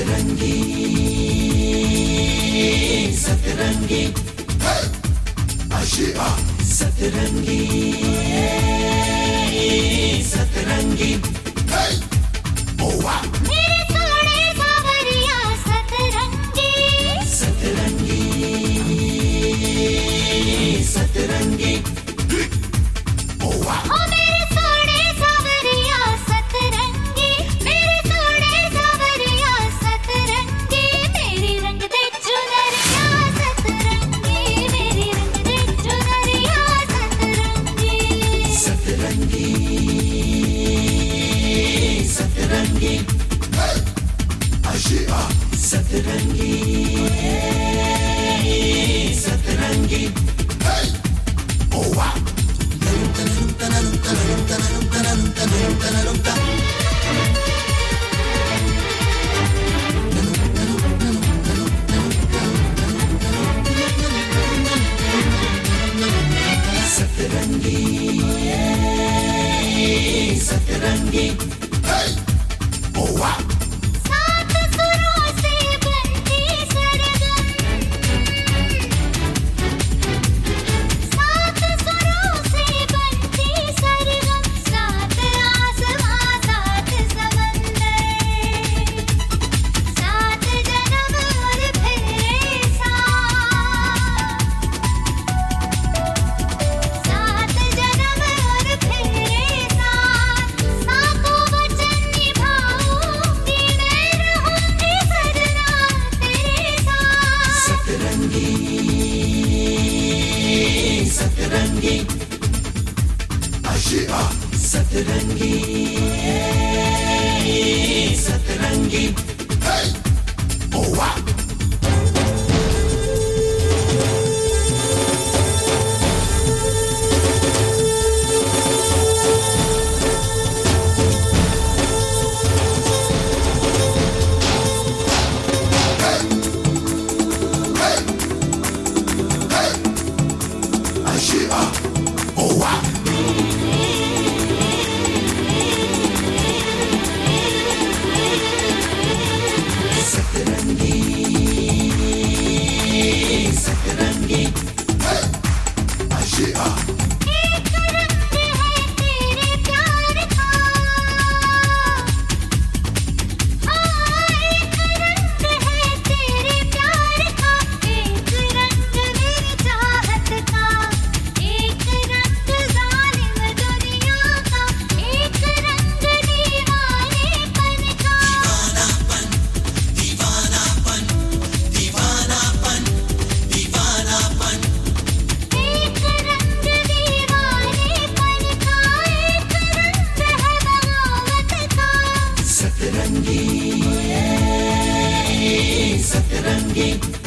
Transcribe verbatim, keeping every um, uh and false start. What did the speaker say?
सतरंगी सतरंगी आशिया सतरंगी सतरंगी ओवा मेरे सोने सावरिया सतरंगी सतरंगी सतरंगी ओवा ओ मेरे सोने सावरिया सतरंगी मेरे सोने सावरिया सतरंगी मेरी रंग दे चुनरिया सतरंगी मेरी रंग दे चुनरिया सतरंगी सतरंगी सतरंगी आशिया सतरंगी सतरंगी ओवा सतरंगी सतरंगी ओवा सात सुरों से बनती सरगम सात सुरों से बनती सरगम सात आसमां सात समंदर सात जन्म और फिर सात सात जन्म और फिर सात सातों वचन निभाऊंगी मैं रहूंगी सजना तेरे साथ सतरंगी सतरंगी आशिया सतरंगी सतरंगी ओवा आशिया ओवा सतरंगी सतरंगी आशिया एक रंग है तेरे प्यार का हाँ एक रंग है तेरे प्यार का एक रंग मेरी चाहत का एक रंग जालिम दुनिया का एक रंग दीवानेपन का एक रंग दीवानेपन का एक रंग है बगावत का सतरंगी सतरंगी